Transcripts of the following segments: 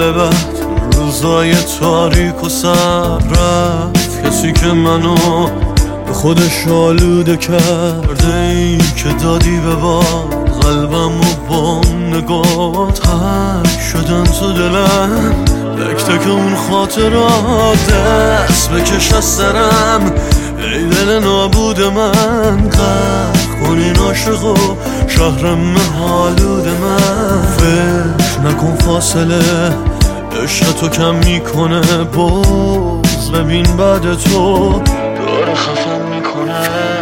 حال بد، روزای تاریک و سر رفت کسی که منو به خودش آلوده کرده. ای که دادی به باد قلبم و با نگاه تک شدن تو دلم، تک تک اون خاطرات دست بکش از سرم. ای دل نابود من غرق کن این عاشق و شهرم حالود من. فکر نکن فاصله عشق تو کم میکنه، باز ببین بعد تو داره خفم میکنه.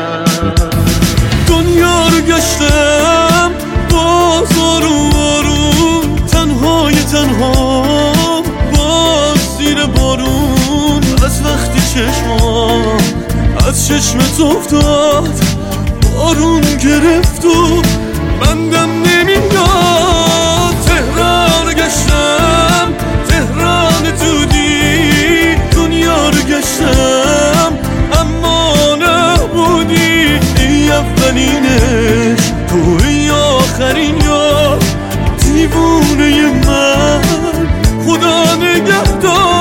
دنیا رو گشتم باز آروم آروم، تنهای تنها باز زیر بارون. از وقتی چشمام از چشمت افتاد بارون گرفت و بندم نمیاد. تهران گشتم تهران دودی، دنیا رو گشتم اما نبودی. ای اولینش توی آخرین یا دیوونه من، خدا نگهدار.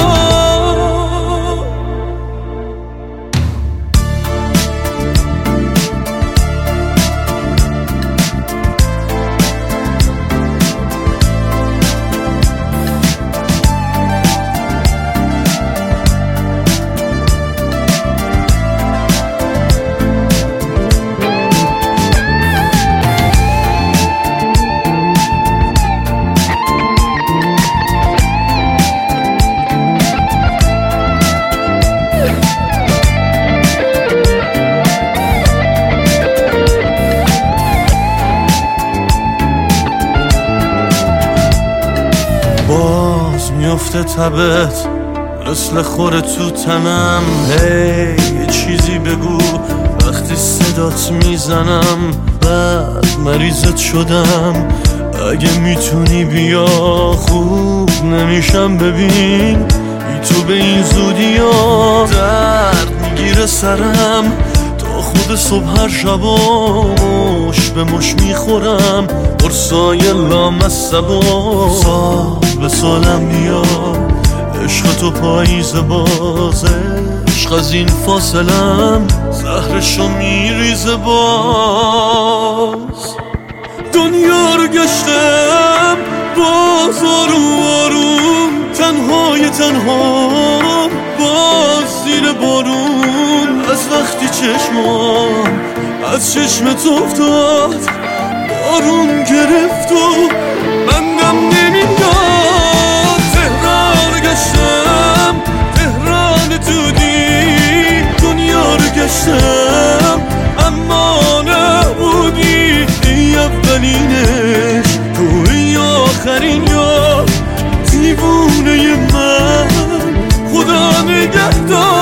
باز میفته تبت مثل خوره تو تنم. هی چیزی بگو وقتی صدات میزنم، بعد مریضت شدم. اگه میتونی بیا خوب نمیشم، ببین بی تو به این زودی ها درد میگیره سرم. تا خود صبح هر شبا مش به مش میخورم، قرصای لامصبا سال به سالم میاد. عشق تو پاییز بازه، عشق از این فاصلم زهرشو میریزه باز. دنیا رو گشتم باز آروم آروم، تنهای تنها باز زیر بارون. از وقتی چشمام از چشمت افتاد بارون گرفت و بندم نمیاد. تهران گشتم تهران دودی، دنیا رو گشتم اما نبودی. ای اولینش توی آخرین یا دیوونه من، خدا نگهدار.